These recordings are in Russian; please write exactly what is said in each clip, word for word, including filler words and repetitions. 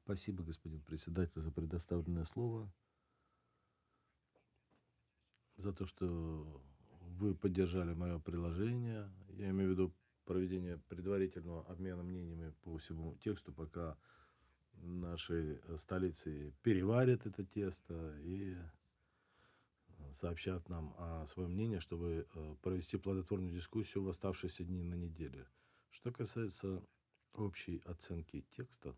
Спасибо, господин председатель, за предоставленное слово, за то, что вы поддержали мое предложение. Я имею в виду проведение предварительного обмена мнениями по всему тексту, пока наши столицы переварят это тесто и сообщат нам о своем мнении, чтобы провести плодотворную дискуссию в оставшиеся дни на неделе. Что касается общей оценки текста,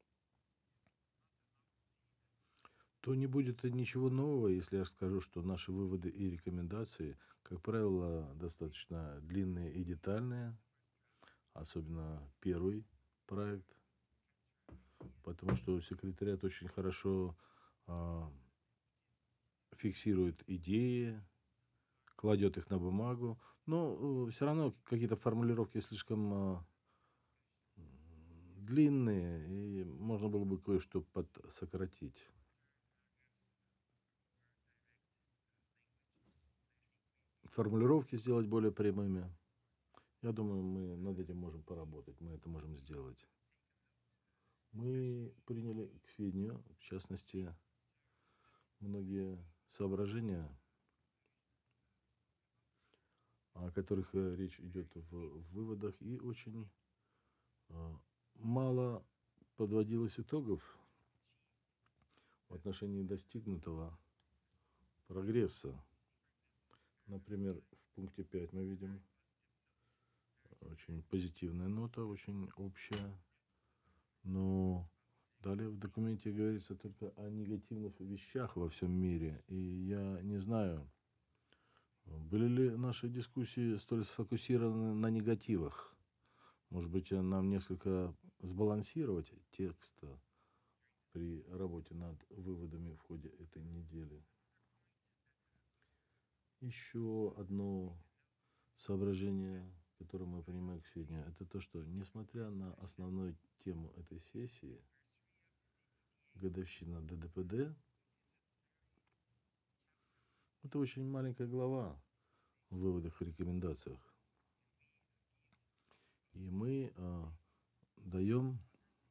то не будет ничего нового, если я скажу, что наши выводы и рекомендации, как правило, достаточно длинные и детальные, особенно первый проект, потому что секретариат очень хорошо а, фиксирует идеи, кладет их на бумагу, но э, все равно какие-то формулировки слишком а, длинные, и можно было бы кое-что подсократить. Формулировки сделать более прямыми. Я думаю, мы над этим можем поработать, мы это можем сделать. Мы приняли к сведению, в частности, многие соображения, о которых э, речь идет в, в выводах, и очень э, мало подводилось итогов в отношении достигнутого прогресса. Например, в пункте пять мы видим очень позитивная нота, очень общая, но далее в документе говорится только о негативных вещах во всем мире, и я не знаю, были ли наши дискуссии столь сфокусированы на негативах. Может быть, нам несколько сбалансировать текст при работе над выводами в ходе этой недели. Еще одно соображение, которое мы принимаем к сведению, это то, что несмотря на основную тему этой сессии, годовщина Д Д П Д, это очень маленькая глава в выводах и рекомендациях. И мы э, даем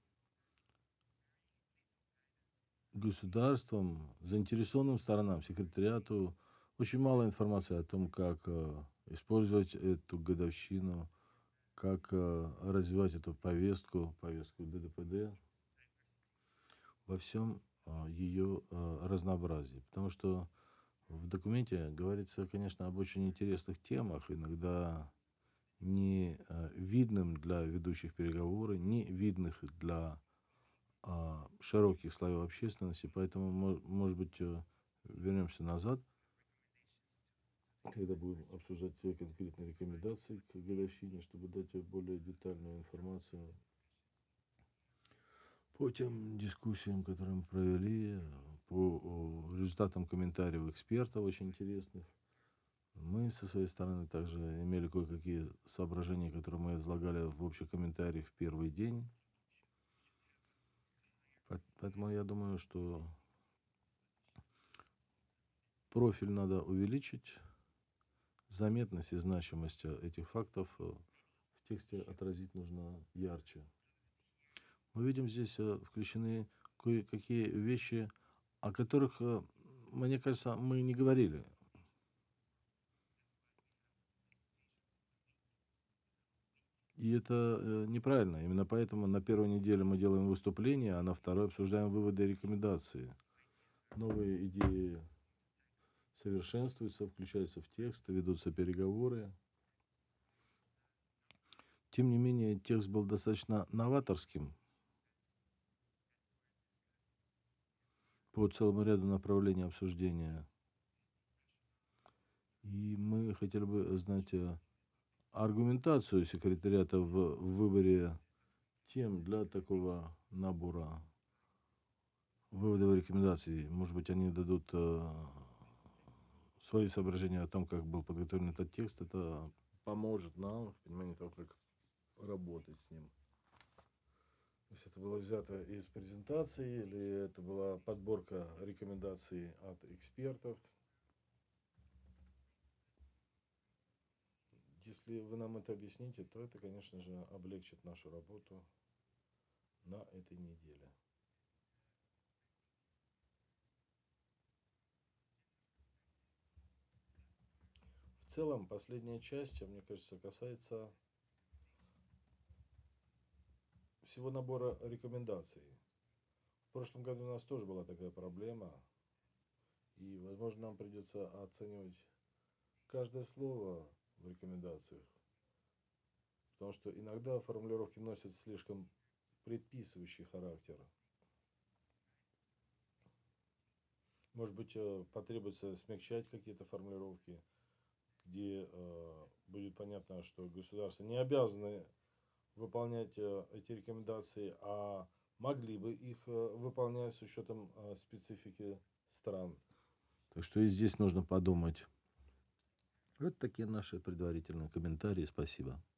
государствам, заинтересованным сторонам, секретариату очень мало информации о том, как э, использовать эту годовщину, как э, развивать эту повестку, повестку Д Д П Д во всем э, ее э, разнообразии. Потому что в документе говорится, конечно, об очень интересных темах, иногда не э, видным для ведущих переговоры, не видных для а, широких слоев общественности, поэтому, может быть, э, вернемся назад, когда будем обсуждать те конкретные рекомендации к годовщине, чтобы дать более детальную информацию по тем дискуссиям, которые мы провели, по результатам комментариев экспертов очень интересных. Мы со своей стороны также имели кое-какие соображения, которые мы излагали в общих комментариях в первый день. Поэтому я думаю, что профиль надо увеличить, заметность и значимость этих фактов в тексте отразить нужно ярче. Мы видим здесь включены кое-какие вещи, о которых, мне кажется, мы не говорили. И это неправильно. Именно поэтому на первой неделе мы делаем выступление, а на второй обсуждаем выводы и рекомендации. Новые идеи совершенствуются, включаются в текст, ведутся переговоры. Тем не менее, текст был достаточно новаторским по целому ряду направлений обсуждения. И мы хотели бы знать аргументацию секретариата в выборе тем для такого набора выводов и рекомендаций. Может быть, они дадут свои соображения о том, как был подготовлен этот текст. Это поможет нам в понимании того, как работать с ним. То есть это было взято из презентации или это была подборка рекомендаций от экспертов. Если вы нам это объясните, то это, конечно же, облегчит нашу работу на этой неделе. целом последняя часть, мне кажется, касается всего набора рекомендаций. В прошлом году у нас тоже была такая проблема, и, возможно, нам придется оценивать каждое слово в рекомендациях, потому что иногда формулировки носят слишком предписывающий характер. Может быть, потребуется смягчать какие-то формулировки, где э, будет понятно, что государства не обязаны выполнять э, эти рекомендации, а могли бы их э, выполнять с учетом э, специфики стран. Так что и здесь нужно подумать. Вот такие наши предварительные комментарии. Спасибо.